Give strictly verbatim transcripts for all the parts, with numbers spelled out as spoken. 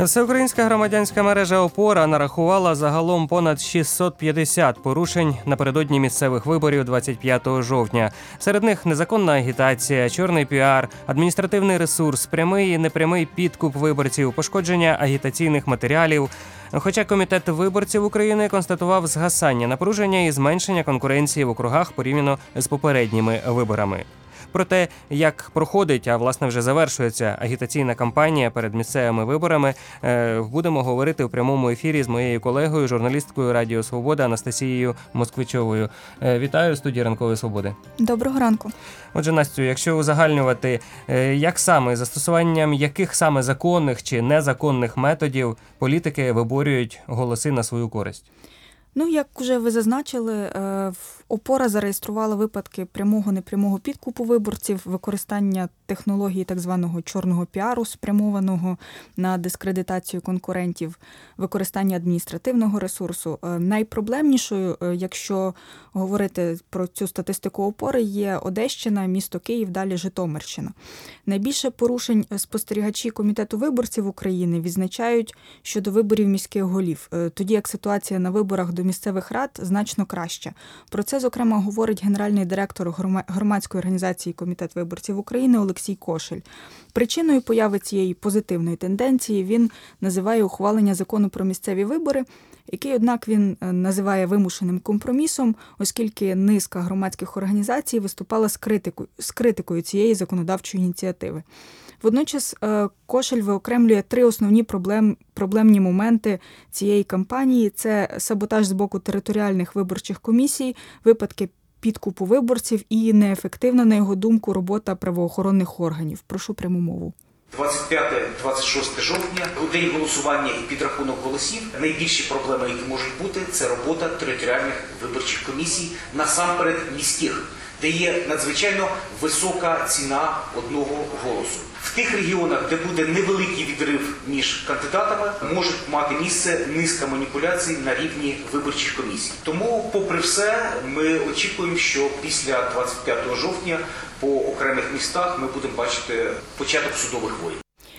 Всеукраїнська громадянська мережа «Опора» нарахувала загалом понад шістсот п'ятдесят порушень напередодні місцевих виборів двадцять п'ятого жовтня. Серед них незаконна агітація, чорний піар, адміністративний ресурс, прямий і непрямий підкуп виборців, пошкодження агітаційних матеріалів. Хоча Комітет виборців України констатував згасання напруження і зменшення конкуренції в округах порівняно з попередніми виборами. Про те, як проходить, а власне вже завершується агітаційна кампанія перед місцевими виборами, будемо говорити у прямому ефірі з моєю колегою, журналісткою Радіо Свобода Анастасією Москвичовою. Вітаю в студії Ранкової Свободи. Доброго ранку. Отже, Настю, якщо узагальнювати, як саме, застосуванням яких саме законних чи незаконних методів політики виборюють голоси на свою користь? Ну, як вже ви зазначили, «Опора» зареєструвала випадки прямого-непрямого підкупу виборців, використання технології так званого чорного піару, спрямованого на дискредитацію конкурентів, використання адміністративного ресурсу. Найпроблемнішою, якщо говорити про цю статистику «Опори», є Одещина, місто Київ, далі Житомирщина. Найбільше порушень спостерігачі Комітету виборців України відзначають щодо виборів міських голів, тоді як ситуація на виборах до місцевих рад значно краща. Про це, зокрема, говорить генеральний директор громадської організації Комітет виборців України Олексій Кошель. Причиною появи цієї позитивної тенденції він називає ухвалення закону про місцеві вибори, який, однак, він називає вимушеним компромісом, оскільки низка громадських організацій виступала з критикою, з критикою цієї законодавчої ініціативи. Водночас Кошель виокремлює три основні проблем, проблемні моменти цієї кампанії. Це саботаж з боку територіальних виборчих комісій, випадки підкупу виборців і неефективна, на його думку, робота правоохоронних органів. Прошу пряму мову. двадцять п'яте - двадцять шосте жовтня, у день голосування і підрахунок голосів, найбільші проблеми, які можуть бути, це робота територіальних виборчих комісій, насамперед міських, де є надзвичайно висока ціна одного голосу. В тих регіонах, де буде невеликий відрив між кандидатами, може мати місце низка маніпуляцій на рівні виборчих комісій. Тому, попри все, ми очікуємо, що після двадцять п'ятого жовтня по окремих містах ми будемо бачити початок судових воєн.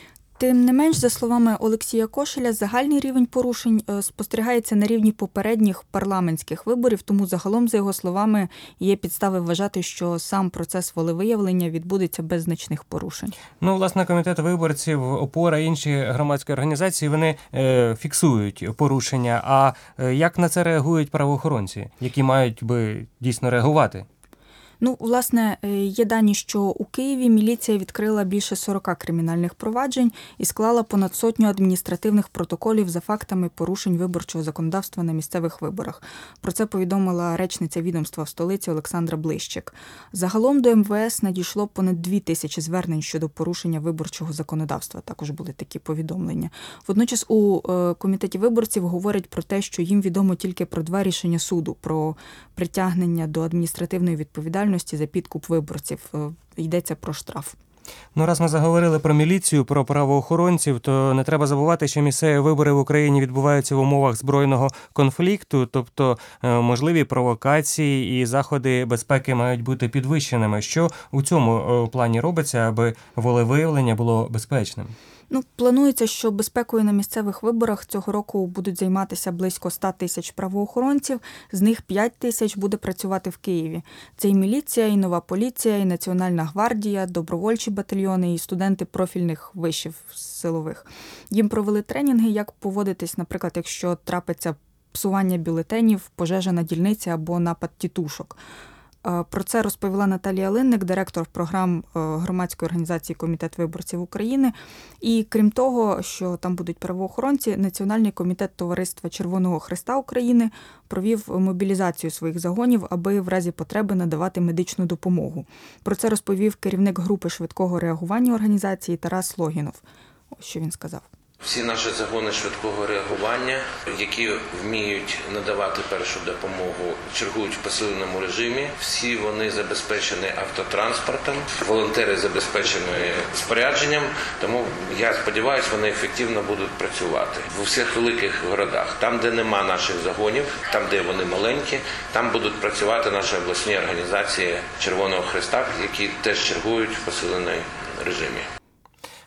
Тим не менш, за словами Олексія Кошеля, загальний рівень порушень спостерігається на рівні попередніх парламентських виборів, тому загалом, за його словами, є підстави вважати, що сам процес волевиявлення відбудеться без значних порушень. Ну, власне, Комітет виборців, «Опора» і інші громадські організації, вони е, фіксують порушення. А е, як на це реагують правоохоронці, які мають би дійсно реагувати? Ну, власне, є дані, що у Києві міліція відкрила більше сорока кримінальних проваджень і склала понад сотню адміністративних протоколів за фактами порушень виборчого законодавства на місцевих виборах. Про це повідомила речниця відомства в столиці Олександра Блищик. Загалом до ем ве ес надійшло понад дві тисячі звернень щодо порушення виборчого законодавства. Також були такі повідомлення. Водночас у Комітеті виборців говорять про те, що їм відомо тільки про два рішення суду про притягнення до адміністративної відповідальності за підкуп виборців. Йдеться про штраф. Ну, раз ми заговорили про міліцію, про правоохоронців, то не треба забувати, що місцеві вибори в Україні відбуваються в умовах збройного конфлікту, тобто можливі провокації і заходи безпеки мають бути підвищеними. Що у цьому плані робиться, аби волевиявлення було безпечним? Ну, планується, що безпекою на місцевих виборах цього року будуть займатися близько ста тисяч правоохоронців, з них п'ять тисяч буде працювати в Києві. Це і міліція, і нова поліція, і Національна гвардія, добровольчі батальйони, і студенти профільних вишів силових. Їм провели тренінги, як поводитись, наприклад, якщо трапиться псування бюлетенів, пожежа на дільниці або напад тітушок. Про це розповіла Наталія Линник, директор програм громадської організації Комітет виборців України. І крім того, що там будуть правоохоронці, Національний комітет Товариства Червоного Хреста України провів мобілізацію своїх загонів, аби в разі потреби надавати медичну допомогу. Про це розповів керівник групи швидкого реагування організації Тарас Логінов. Ось що він сказав. Всі наші загони швидкого реагування, які вміють надавати першу допомогу, чергують в посиленому режимі. Всі вони забезпечені автотранспортом, волонтери забезпечені спорядженням, тому я сподіваюся, вони ефективно будуть працювати в усіх великих городах. Там, де нема наших загонів, там, де вони маленькі, там будуть працювати наші обласні організації Червоного Хреста, які теж чергують в посиленому режимі.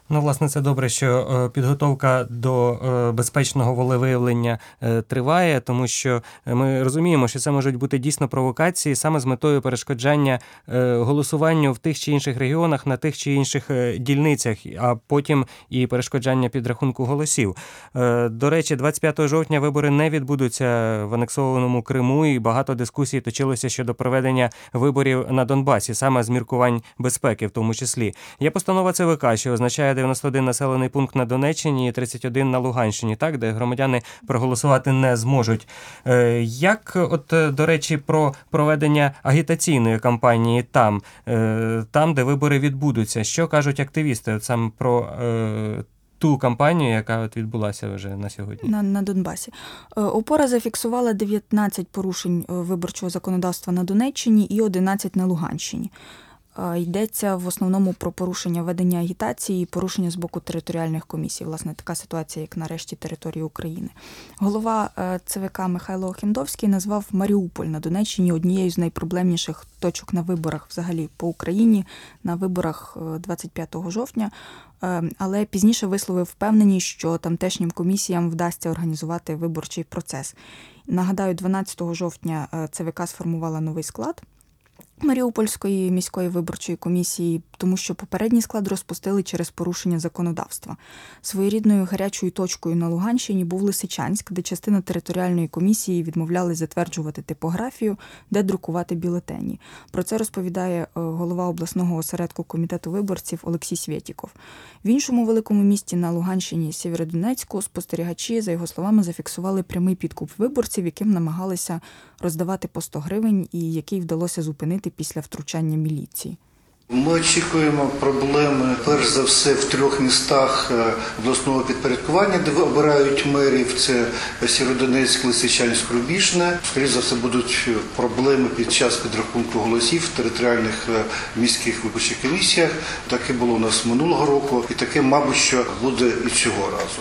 Ну, власне, це добре, що е, підготовка до е, безпечного волевиявлення е, триває, тому що ми розуміємо, що це можуть бути дійсно провокації саме з метою перешкоджання е, голосуванню в тих чи інших регіонах, на тих чи інших е, дільницях, а потім і перешкоджання підрахунку голосів. Е, до речі, двадцять п'ятого жовтня вибори не відбудуться в анексованому Криму, і багато дискусій точилося щодо проведення виборів на Донбасі, саме з міркувань безпеки в тому числі. Є постанова ЦВК, що означає дев'яносто один населений пункт на Донеччині і тридцять один на Луганщині, так, де громадяни проголосувати не зможуть. Е, як, от, до речі, про проведення агітаційної кампанії там, е, там, де вибори відбудуться, що кажуть активісти от саме про е, ту кампанію, яка от відбулася вже на сьогодні? На, на Донбасі. Е, Опора зафіксувала дев'ятнадцять порушень е, виборчого законодавства на Донеччині і одинадцять на Луганщині. Е, Йдеться в основному про порушення ведення агітації і порушення з боку територіальних комісій. Власне, така ситуація, як на решті території України. Голова е, ЦВК Михайло Охендовський назвав Маріуполь на Донеччині однією з найпроблемніших точок на виборах взагалі по Україні, на виборах е, двадцять п'ятого жовтня. Е, Але пізніше висловив впевненість, що тамтешнім комісіям вдасться організувати виборчий процес. Нагадаю, дванадцятого жовтня е, ЦВК сформувала новий склад Маріупольської міської виборчої комісії, тому що попередній склад розпустили через порушення законодавства. Своєрідною гарячою точкою на Луганщині був Лисичанськ, де частина територіальної комісії відмовлялись затверджувати типографію, де друкувати бюлетені. Про це розповідає голова обласного осередку комітету виборців Олексій Свєтіков. В іншому великому місті на Луганщині, Сєвєродонецьку, спостерігачі, за його словами, зафіксували прямий підкуп виборців, яким намагалися роздавати по сто гривень і який вдалося зупинити після втручання міліції. Ми очікуємо проблеми, перш за все, в трьох містах обласного підпорядкування, де обирають мерів. Це Сєвєродонецьк, Лисичанськ, Рубіжне. Скоріше за все, будуть проблеми під час підрахунку голосів в територіальних міських виборчих комісіях. Таке було у нас минулого року, і таке, мабуть, що буде і цього разу.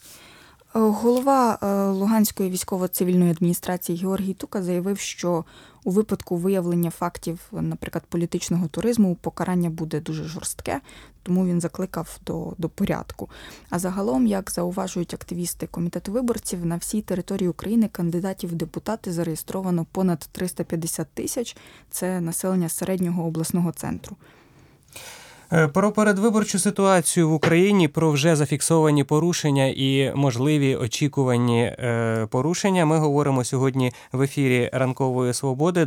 Голова Луганської військово-цивільної адміністрації Георгій Тука заявив, що у випадку виявлення фактів, наприклад, політичного туризму, покарання буде дуже жорстке, тому він закликав до, до порядку. А загалом, як зауважують активісти комітету виборців, на всій території України кандидатів в депутати зареєстровано понад триста п'ятдесят тисяч. Це населення середнього обласного центру. Про передвиборчу ситуацію в Україні, про вже зафіксовані порушення і можливі очікувані порушення ми говоримо сьогодні в ефірі «Ранкової свободи».